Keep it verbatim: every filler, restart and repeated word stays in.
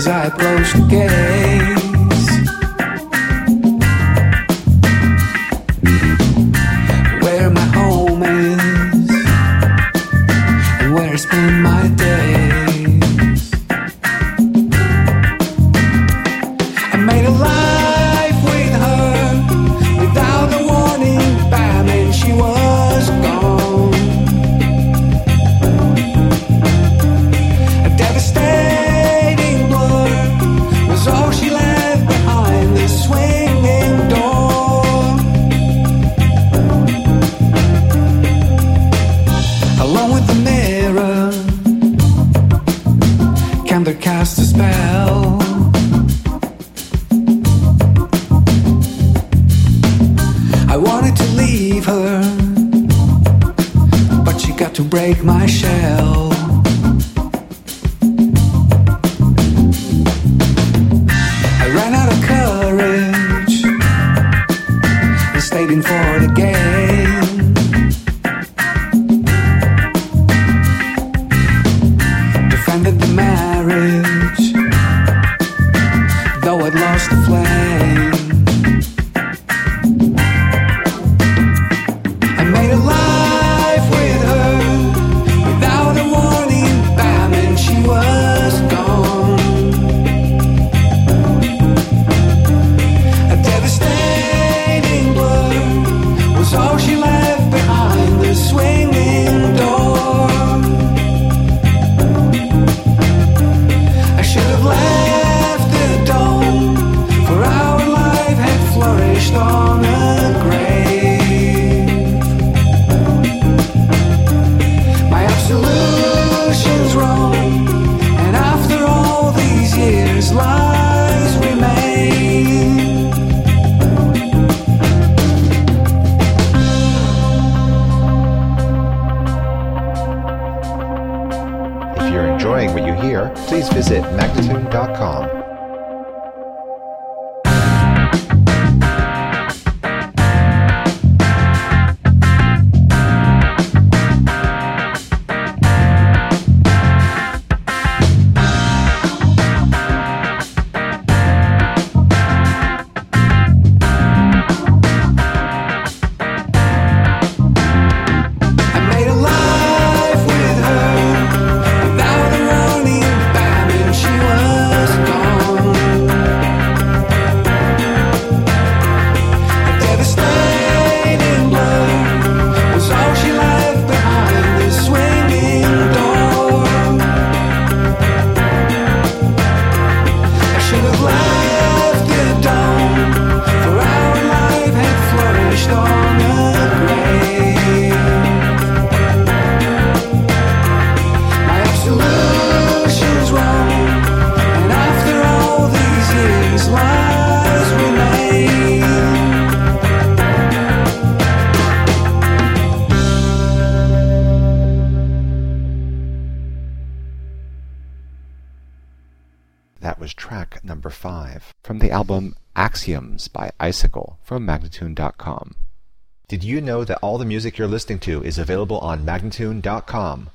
I approach the gates, where my home is and where I spend my days. I made a life with her without a warning, bam, and she was gone. A devastating blur was all she left behind the swinging door. Along with the mirror, can there cast a spell? I wanted to leave her, but she got to break my shell. I ran out of courage and stayed in for the game. Defended the marriage, though I'd lost the flame. I made a life with her without a warning, bam, and she was gone. A devastating blur was all she left behind the swinging door. I should have left the dome, for our life had flourished on a grave. My absolution's wrong, and after all these years, lies remain. If you're enjoying what you hear, please visit magnatune dot com. I made a life with her without a warning, bam, and she was gone. A devastating blur was all she left behind the swinging door. I should have left the dome, for our life had flourished on a grave. My absolution's wrong, and after all these years, lies remain. That was track number five from the album Axioms by Icicle from magnatune dot com. Did you know that all the music you're listening to is available on magnatune dot com?